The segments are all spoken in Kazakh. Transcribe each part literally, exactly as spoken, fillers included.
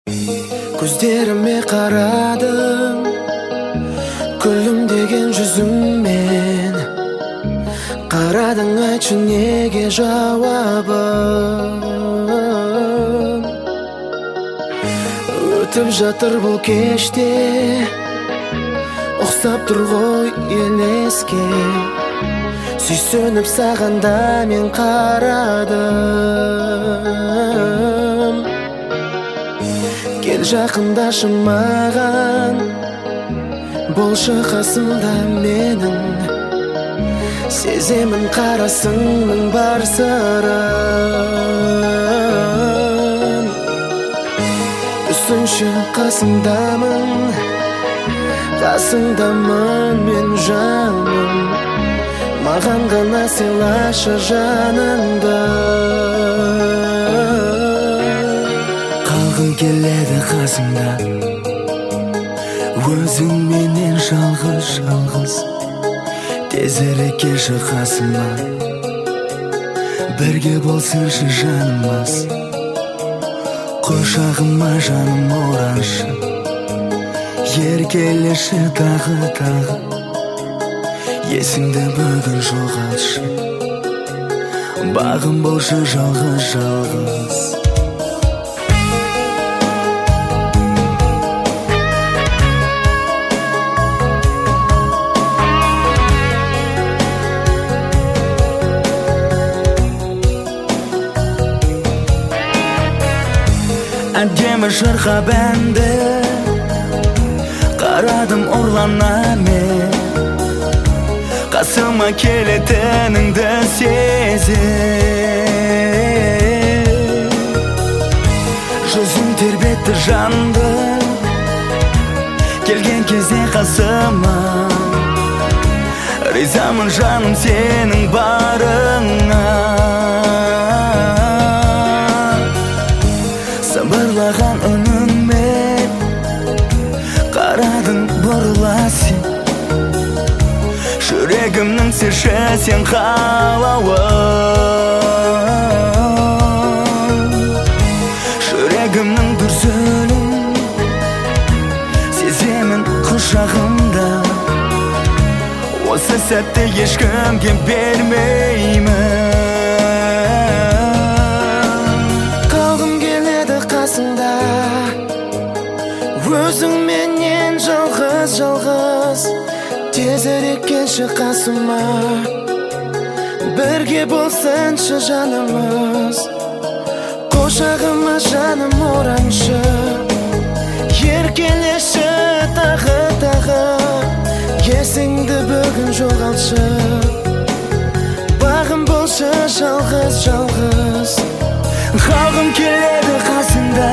Көздеріме қарадың, күлімдеген жүзіңмен. Қарадың, айтшы неге жауабын. Өтіп жатыр бұл кеште, ұқсап тұр ғой елеске. Сүйсініп сағанда мен қарадым. Кел жақындашы маған, болшы қасымда менің. Сеземін қарасыңның бар сырын. Түсінші қасымдамын, қасыңдамын мен жаным. Маған ғана сыйлашы жаныңды. Қалғым келеді қасымда, өзіңменен жалғыз-жалғыз. Тезірек келші қасыма, бірге болсыншы жанымыз. Құшағыма жаным ораншы, еркелеші тағы-тағы. Есіңді бүгін жоғалтшы, бағым болшы жалғыз-жалғыз. Әдемі жырға бәнді, қарадым ұрлана мен. Қасыма келетініңді сезем. Жүзің тербетті жанды, келген кезде қасыма. Ризамын жаным сенің барыңа. Сыбырлаған үніңмен қарадың бұрыла сен. Жүрегімнің сеші сен қалауын. Жүрегімнің дүрсілін сеземін құшағымда. Осы сәтті ешкімге бермеймін. Қалғым келеді қасыңда, өзіңменен жалғыз-жалғыз. Тезірек келші қасыма, бірге болсыншы жанымыз. Құшағыма жаным ораншы, еркелеші тағы-тағы. Есіңді бүгін жоғалтшы, бағым болшы жалғыз-жалғыз. Қалғым келеді қасыңда,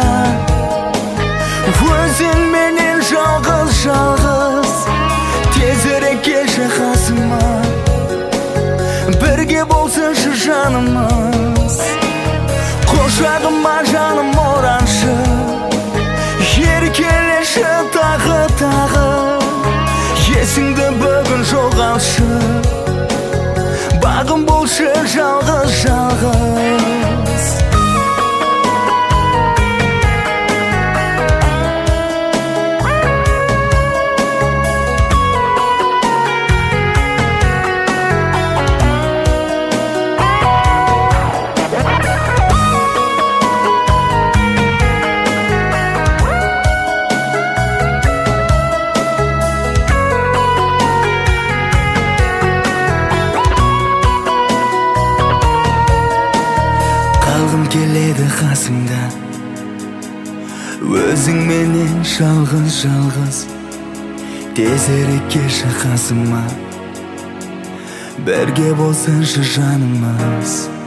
өзіңменен жалғыз-жалғыз. Тезірек келші қасыма, бірге болсыншы жанымыз. Құшағыма жаным ораншы, еркелеші тағы-тағы. Есіңді бүгін жоғалтшы, бағым болшы жалғыз-жалғыз. Қалғым келеді қасымда, өзіңменен жалғыз-жалғыз. Тезірек келші қасыма, бірге болсыншы жанымыз.